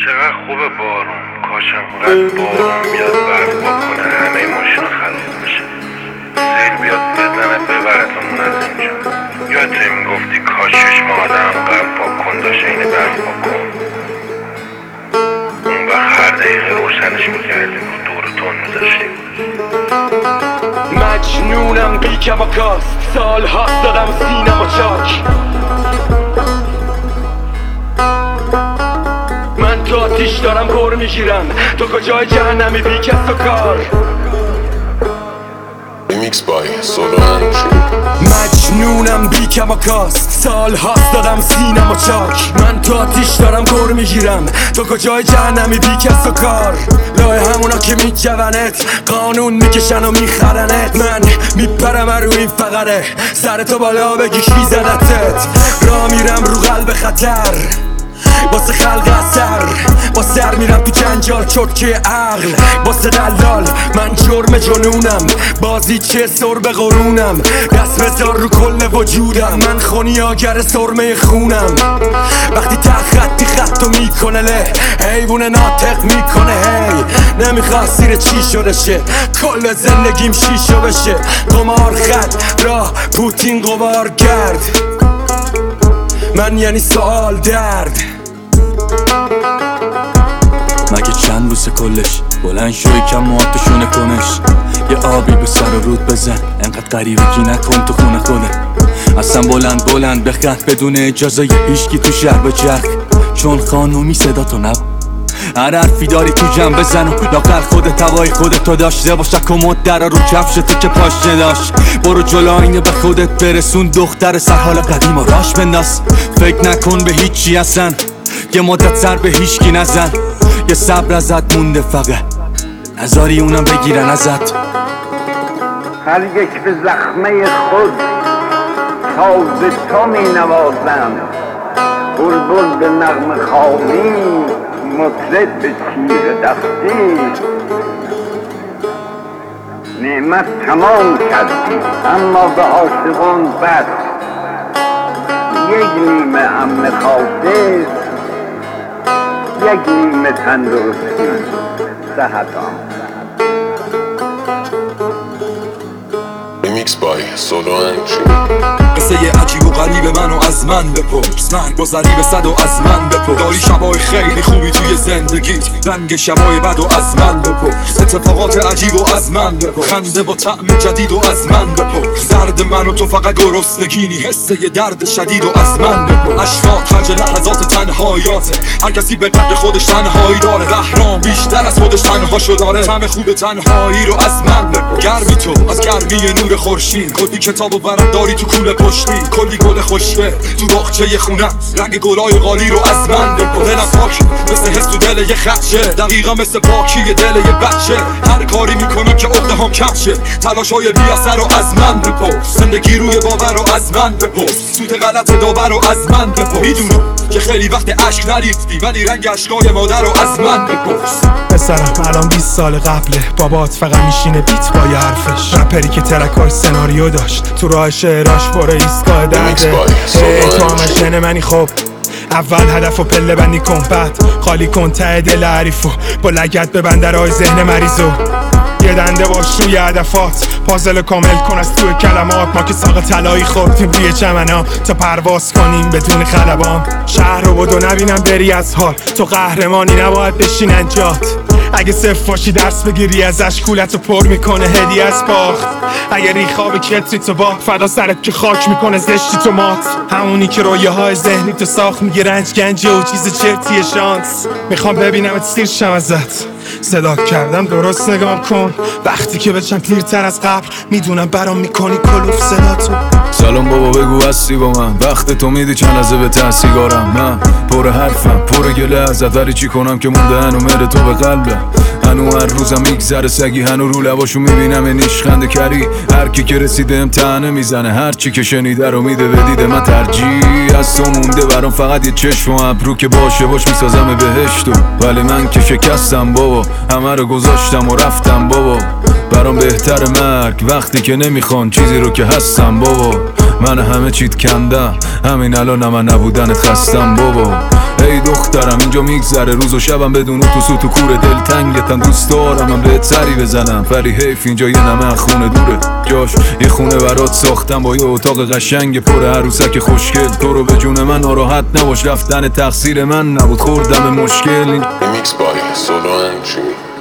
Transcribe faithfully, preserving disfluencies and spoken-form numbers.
چقدر خوبه بارون، کاشم قد بارون بیاد برف بکنه همه ماشینا خلاص بشه، سیل بیاد بزنه ببرتمون از اینجا. یادت میگفتی کاش چشم آدم قلب پاک کن داشته اینه برف بکن، اون وقت هر دقیقه روشنش میکردیم و دور تون میذاشتیم. مجنونم بی کماکاست، سال هاست دادم سینما چاک. من تو آتیش دارم پر میگیرم، تو کجای جهنمی بی کس و کار. Remix by Solo مجنونم بی کماکاست، سال هاست دادم سینما چاک. من تو آتیش دارم پر میگیرم، تو کجای جهنمی بی کس و کار. لای همونا که میجونت قانون میکشن و میخرنت، من میپرم رو این فقره سر تو بالا بگیش میزنتت. را میرم رو قلب خطر واسه خلق اثر، با سر میرم تو جنجال چرکه عقل واسه دلال. من جرم جنونم، بازی چه سر به قرونم، دست بذار رو کل وجودم. من خونیاگر سرمه خونم، وقتی ته خطی خطو میکنه له حیوون ناطق میکنه هی. نمیخواست زیر چی شده شه، کل زندگیم شیشو بشه. قمار خط راه پوتین قمار گرد، من یعنی سوال درد. مگه چند بوسه کلش بلند شوی کم مواتشونه کنش. یه آبی به سر و رود بزن، انقدر غریبگی نکن تو خونه خوده. اصلا بلند بلند بخند بدون اجازه یه هیشکی تو شهر بچرخ، چون خانومی صدا تو نب. هر حرفی داری تو جمع بزن و لاغر خودت هوای خودتو داشته باش. کمد درا رو کفش تو که پاش نداشت، برو جلو اینو به خودت برسون. دختر سر حال قدیم و راش بنداز، فکر نکن به هیچی اصلا. یه مدت سر به هیچکی نزن، یه صبر ازت مونده فقط نذاری اونم بگیرن ازت. هر یک به زخمه خود تازه تو می نوازم، بلبل به نغمه خوانی مطرب به تیر دستی. نعمت تمام کردی اما به عاشقان بس، یک نیمه امن خاطر یک نیمه تندرستی صحت آمد. Remix by Solo قصه عجیب و غریب منو از من بپرس، من گذری به صد و از من بپرس. داری شبای خیلی خوبی توی زندگیت، رنگ شبای بد و از من بپرس. اتفاقات عجیب و از من بپرس، خنده با طعم جدید و از من بپرس. درد منو تو فقط گرسنگینی، حسه درد شدید و از من بپرس. اشواق خرج لحظات تنهایاته، هر کسی به قدر خودش تنهایی داره. بهرام بیشتر از خودش تنهاشو داره، طعم خوب تنهایی رو از من بپرس. گرمی تو از گرمی نور خورشید، کلی کتاب و ورق داری تو کوله پشتی. کلی گل خوشبه تو باغچه خونه، رنگ گلای قالی رو از من بپرس. دلم پاک مثل حس تو دل یه خدشه، دقیقا مثل پاکی دل یه بچه. هر کاری میکنم که عقده هم کم شه، تلاشای بی اثر رو از من بپرس. زندگی روی باور رو از من بپرس، سوت غلط داور رو از من بپرس. میدونم که خیلی وقت اشک نریختی، ولی رنگ اشکای مادر رو از من بپرس. پسرم الان بیست سال قبله، بابات فقط میشینه بیت با یه حرفش. رپری که ترکای سناریو داشت، تو راه شعراش برو ایستگاه درده. ای تو همه شن منی خب، اول هدف و پله بندی کن، بعد خالی کن ته دل حریفو، با لگت به بندرهای ذهن مریضو. یه دنده باش روی هدفات، پازل کامل کن از توی کلمات. ما که ساق طلایی خوردیم روی چمنا تا پرواز کنیم بدون خلبان. شهر رو بدو نبینم بری از حال، تو قهرمانی نباید بشینن جات. اگه صفر باشی درس بگیری ازش، کولتو پر میکنه هدیه از باخت. اگه ریخاب کتری تو با فدا سرت که خاک میکنه زشتی تو مات. همونی که رویه های ذهنی تو ساخت میگه رنج گنجه و چیز چرتی شانس. میخوام ببینمت سیر شم ازت، صدا کردم درست نگام کن. وقتی که بچم پیرتر از قبل، میدونم برام میکنی کلوف صداتو. سلام بابا بگو هستی با من، وقت تو میدی چند لحظه به ته سیگارم. من پر حرفم پر گله ازت، ولی چی کنم که مونده هنو مهر تو به قلبم. هنو هر روزم میگذره سگی، هنو رو لباشو میبینم این نیشخنده کری. هر کی که رسیده امتحانه میزنه، هر چی که شنیده رو میده به دیده. من ترجیح از تو مونده برام فقط یه چشم و ابرو که باشه باش میسازم بهشتو. ولی من که شکستم بابا، همه رو گذاشتم و رفتم بابا. برام بهتر مرگ وقتی که نمیخوان چیزی رو که هستم بابا. من همه چیت کندم همین الان من نبودنت خستم بابا. ای دخترم اینجا میگذره روز و شبم بدون تو سو تو کوره دل تنگتم دوست دارم من بهت سری بزنم ولی حیف اینجا یه نمه خونه دوره جاش یه خونه برات ساختم با یه اتاق قشنگ پر عروسک خوشگل. تو رو به جون من ناراحت نباش رفتن تقصیر من نبود خوردم مشکل. Remix by Solo and True.